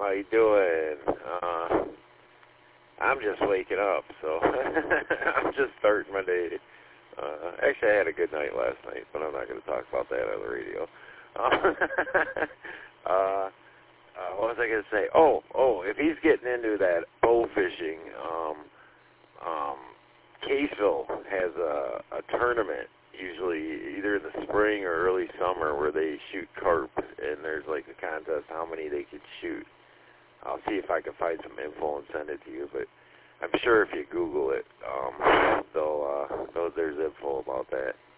how you doing? I'm just waking up, so I'm just starting my day. Actually, I had a good night last night, but I'm not going to talk about that on the radio. What was I going to say? Oh, if he's getting into that bow fishing, Caseville has a tournament, usually either in the spring or early summer, where they shoot carp, and there's like a contest how many they could shoot. I'll see if I can find some info and send it to you, but I'm sure if you Google it, there's info about that.